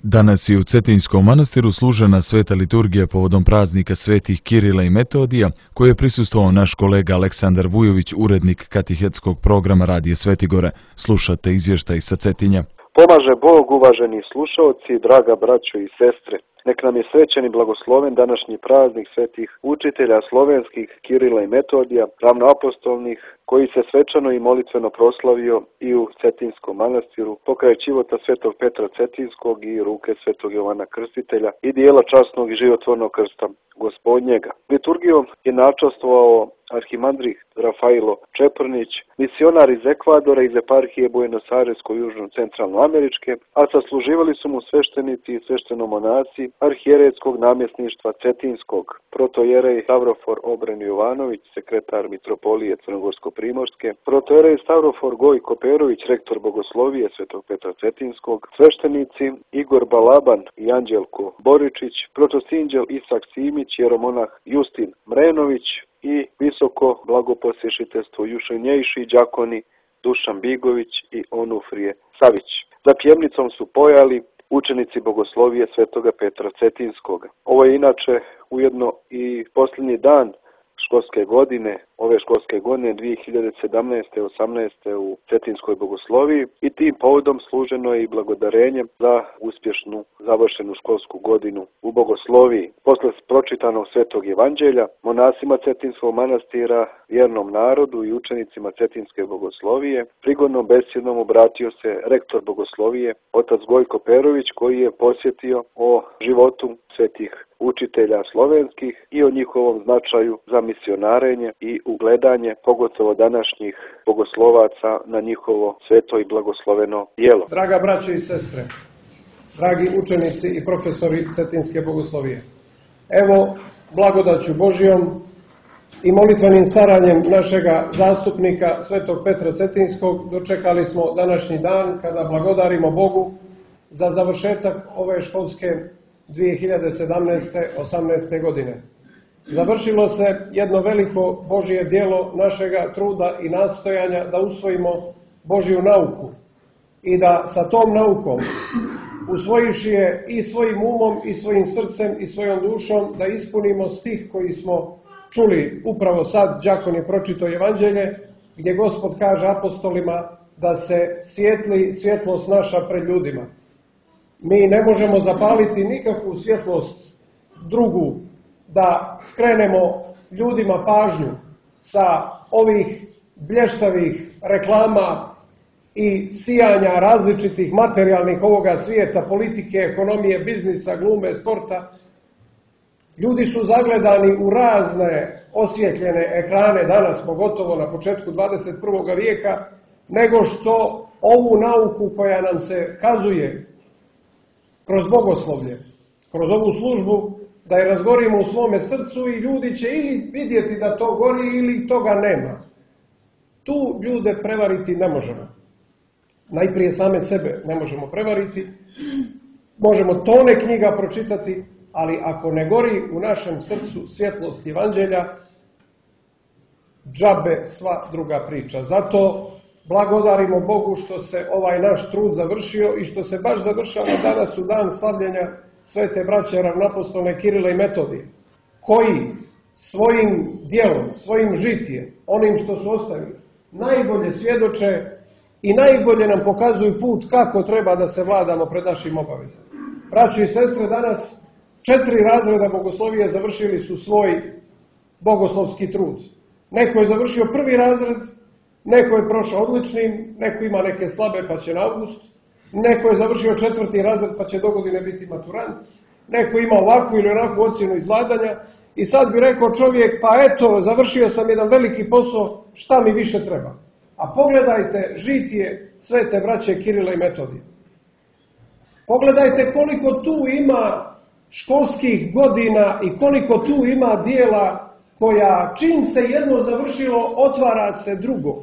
Danas je u Cetinskom manastiru služena sveta liturgija povodom praznika svetih Kirila i Metodija, koje je prisustvovao naš kolega Aleksandar Vujović, urednik katehetskog programa Radija Svetigora. Slušate izvještaj sa Cetinja. Pomaže Bog, uvaženi slušaoci, draga braćo i sestre. Nek nam je srećen i blagosloven današnji praznik svetih učitelja slovenskih Kirila i Metodija, ravnoapostolnih, koji se svečano i molitveno proslavio i u Cetinskom manastiru, pokraj života svetog Petra Cetinskog i ruke svetog Jovana Krstitelja i dijela časnog i životvornog krsta Gospodnjega. Liturgijom je načastvovao arhimandrih Rafailo Čeprnić, misionar iz Ekvadora iz eparhije Buenos Airesko-južno centralnoameričke, a sasluživali su mu sveštenici i sveštenomonasi arhijeretskog namjesništva Cetinskog, protojerej Stavrofor Obren Jovanović, sekretar mitropolije Crnogorsko-primorske, protojerej Stavrofor Gojko Perović, rektor bogoslovije svetog Petra Cetinskog, sveštenici Igor Balaban i Anđelko Boričić, protosinđel Isak Simić, jeromonah Justin Mrenović i visoko blagoposješiteljstvo Jušenjejši đakoni Dušan Bigović i Onufrije Savić. Za pjevnicom su pojali učenici bogoslovije svetoga Petra Cetinskoga. Ovo je inače ujedno i posljednji dan školske godine, ove školske godine 2017-18 u Cetinskoj bogosloviji i tim povodom služeno je i blagodarenje za uspješnu završenu školsku godinu u bogosloviji. Posle pročitanog svetog evanđelja, monasima Cetinskog manastira, vjernom narodu i učenicima Cetinske bogoslovije, prigodnom besjedom obratio se rektor bogoslovije, otac Gojko Perović, koji je posjetio o životu svetih učitelja slovenskih i o njihovom značaju za misionarenje i ugledanje, pogotovo današnjih bogoslovaca na njihovo sveto i blagosloveno djelo. Draga braćo i sestre, dragi učenici i profesori Cetinske bogoslovije, evo blagodaću Božijom i molitvenim staranjem našega zastupnika svetog Petra Cetinskog dočekali smo današnji dan kada blagodarimo Bogu za završetak ove školske 2017-18. godine. Završilo se jedno veliko Božje djelo našega truda i nastojanja da usvojimo Božju nauku i da sa tom naukom, usvojiši je i svojim umom i svojim srcem i svojom dušom, da ispunimo stih koji smo čuli upravo sad, đakon je pročitao evanđelje, gdje Gospod kaže apostolima da se svijetli svjetlost naša pred ljudima. Mi ne možemo zapaliti nikakvu svjetlost drugu da skrenemo ljudima pažnju sa ovih blještavih reklama i sijanja različitih materijalnih ovoga svijeta, politike, ekonomije, biznisa, glume, sporta. Ljudi su zagledani u razne osvjetljene ekrane danas, pogotovo na početku 21. vijeka, nego što ovu nauku koja nam se kazuje kroz bogoslovlje, kroz ovu službu, da je razgorimo u svome srcu i ljudi će ili vidjeti da to gori ili toga nema. Tu ljude prevariti ne možemo. Najprije same sebe ne možemo prevariti, možemo tone knjiga pročitati, ali ako ne gori u našem srcu svjetlost evanđelja, džabe sva druga priča. Zato blagodarimo Bogu što se ovaj naš trud završio i što se baš završava danas u dan slavljenja svete braće ravnoapostolne Kirila i Metodije, koji svojim djelom, svojim žitjem, onim što su ostavili, najbolje svjedoče i najbolje nam pokazuju put kako treba da se vladamo pred našim obavezama. Braćo i sestre, danas 4 razreda bogoslovije završili su svoj bogoslovski trud. Neko je završio 1. razred, neko je prošao odličnim, neko ima neke slabe pa će na avgust, neko je završio 4. razred pa će dogodine biti maturant, neko ima ovakvu ili onakvu ocjenu izvladanja i sad bi rekao čovjek, pa eto, završio sam jedan veliki posao, šta mi više treba? A pogledajte žitije svete braće Kirila i Metodije. Pogledajte koliko tu ima školskih godina i koliko tu ima dijela koja čim se jedno završilo, otvara se drugo.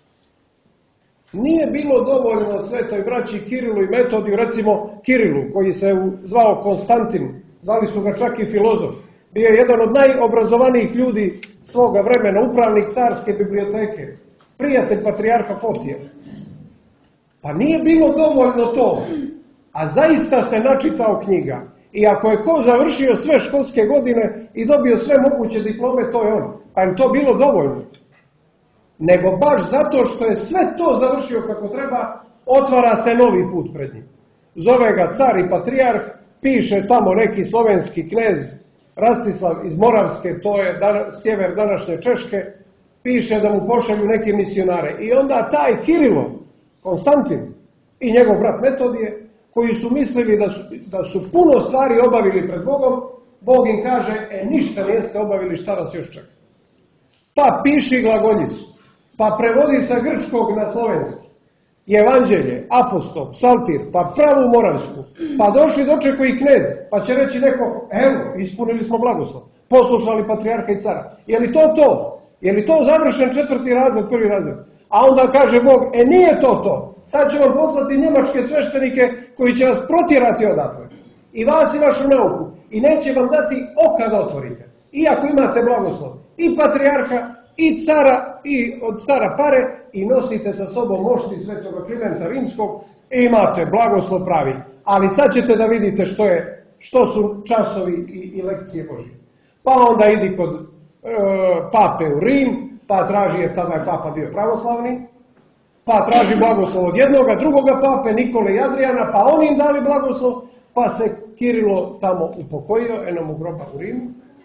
Nije bilo dovoljno svetoj braći Kirilu i Metodiju, recimo Kirilu, koji se zvao Konstantin, zvali su ga čak i filozof. Bio je jedan od najobrazovanijih ljudi svoga vremena, upravnik carske biblioteke, prijatelj patrijarha Fotija. Pa nije bilo dovoljno to. a zaista se načitao knjiga. I ako je ko završio sve školske godine i dobio sve moguće diplome, to je on. Pa im to bilo dovoljno. Nego baš zato što je sve to završio kako treba, otvara se novi put pred njim. Zove ga car i patrijarh, piše tamo neki slovenski knez Rastislav iz Moravske, to je sjever današnje Češke, piše da mu pošalju neke misionare. I onda taj Kirilo, Konstantin i njegov brat Metodije, koji su mislili da su puno stvari obavili pred Bogom, Bog im kaže, ništa niste obavili, šta vas još čeka. Pa piši glagoljicu, pa prevodi sa grčkog na slovenski, evanđelje, apostol, psaltir, pa pravu moravsku, pa došli dočekao i knez, pa će reći neko, evo, ispunili smo blagoslov, poslušali patrijarha i cara. Je li to to? Je li to završen 4. razred, 1. razred? A onda kaže Bog, nije to to. Sad će vam poslati njemačke sveštenike koji će vas protjerati odatle. I vas i vašu nauku. I neće vam dati oka da otvorite. Iako imate blagoslov. I patrijarha, i cara, i od cara pare, i nosite sa sobom mošti Svetoga Klimenta Rimskog, i imate blagoslov pravi. Ali sad ćete da vidite što su časovi i lekcije Božje. Pa onda idi kod pape u Rim, pa traži, jer tada je papa bio pravoslavni, pa traži blagoslov od jednoga, drugoga pape, Nikole i Adriana, pa oni im dali blagoslov, pa se Kirilo tamo upokojio, eno mu groba u Rimu,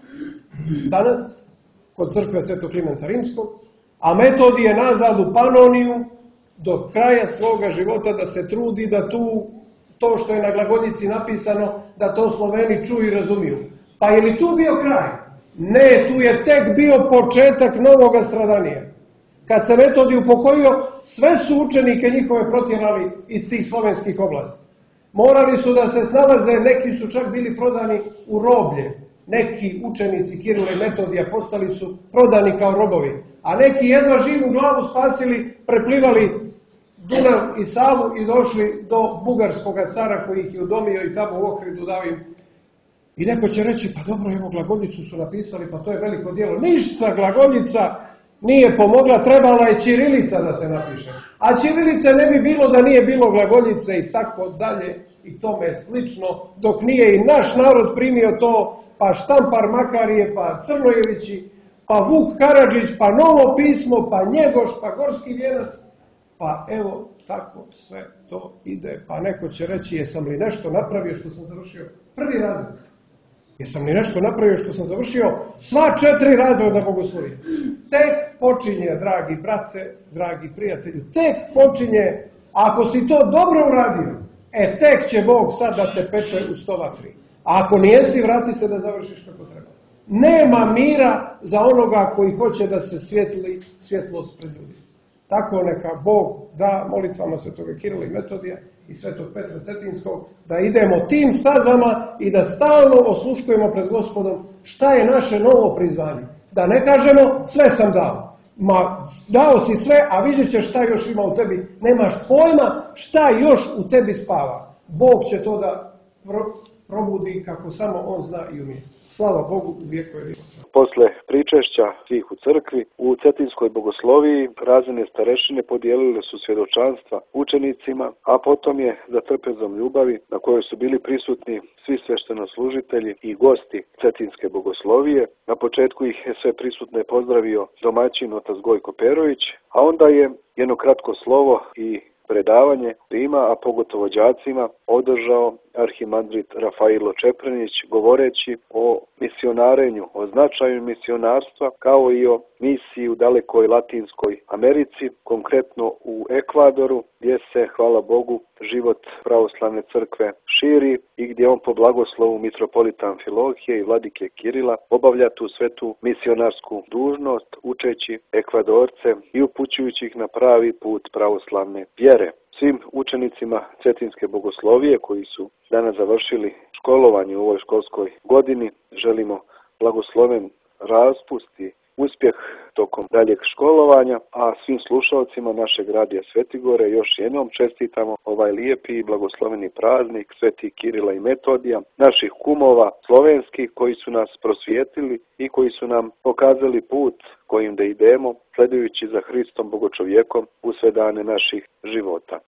danas, kod crkve Svetog Klimenta Rimskog, a Metodije nazad u Panoniju, do kraja svoga života da se trudi da to što je na glagoljici napisano, da to Sloveni čuju i razumiju. Pa je li tu bio kraj? Ne, tu je tek bio početak novoga stradanija. Kad se Metodij upokojio, sve su učenike njihove protjerali iz tih slovenskih oblasti. Morali su da se snalaze, neki su čak bili prodani u roblje. Neki učenici Kirila i Metodija postali su prodani kao robovi. A neki jedva živu glavu spasili, preplivali Dunav i Savu i došli do bugarskog cara koji ih je udomio i tamo u Ohridu dao im. I neko će reći, pa dobro, evo glagoljicu su napisali, pa to je veliko djelo. Ništa glagoljica nije pomogla, trebala je ćirilica da se napiše. A ćirilice ne bi bilo da nije bilo glagoljice i tako dalje i tome slično, dok nije i naš narod primio to, pa Štampar Makarije, pa Crnojevići, pa Vuk Karadžić, pa Novo pismo, pa Njegoš, pa Gorski vijenac. Pa evo, tako sve to ide. Pa neko će reći, jesam li nešto napravio što sam završio 1. razred? Jesam li nešto napravio što sam završio sva 4 razreda bogoslovija? Tek počinje, dragi brate, dragi prijatelju, tek počinje, ako si to dobro uradio, tek će Bog sad da te peče u 103. A ako nijesi, vrati se da završiš kako treba. Nema mira za onoga koji hoće da se svijetli svjetlost pred ljudima. Tako neka Bog da molitvama Svetoga Kirila i Metodija i Svetog Petra Cetinskog da idemo tim stazama i da stalno osluškujemo pred Gospodom šta je naše novo prizvanje. Da ne kažemo sve sam dao. Ma dao si sve, a vidjet ćeš šta još ima u tebi. Nemaš pojma šta još u tebi spava. Bog će to da probudi kako samo on zna i umije. Slava Bogu u vijekove vijekove. Posle pričešća svih u crkvi, u Cetinskoj bogosloviji razine starešine podijelile su svjedočanstva učenicima, a potom je za trpezom ljubavi na kojoj su bili prisutni svi sveštenoslužitelji i gosti Cetinske bogoslovije. Na početku ih je sve prisutne pozdravio domaćin otac Gojko Perović, a onda je jedno kratko slovo i predavanje svima, a pogotovo đacima, održao arhimandrit Rafailo Čepranić, govoreći o misionarenju, o značaju misionarstva, kao i o misiji u dalekoj Latinskoj Americi, konkretno u Ekvadoru, gdje se, hvala Bogu, život pravoslavne crkve širi i gdje on po blagoslovu mitropolita Amfilohije i vladike Kirila obavlja tu svetu misionarsku dužnost, učeći Ekvadorce i upućujući ih na pravi put pravoslavne vjere. Svim učenicima Cetinske bogoslovije koji su danas završili školovanje u ovoj školskoj godini želimo blagosloven raspust i uspjeh tokom daljeg školovanja, a svim slušalcima našeg radija Svetigore još jednom čestitamo ovaj lijepi i blagosloveni praznik Svetih Kirila i Metodija, naših kumova slovenskih koji su nas prosvijetili i koji su nam pokazali put kojim da idemo, sledujući za Hristom Bogočovjekom u sve dane naših života.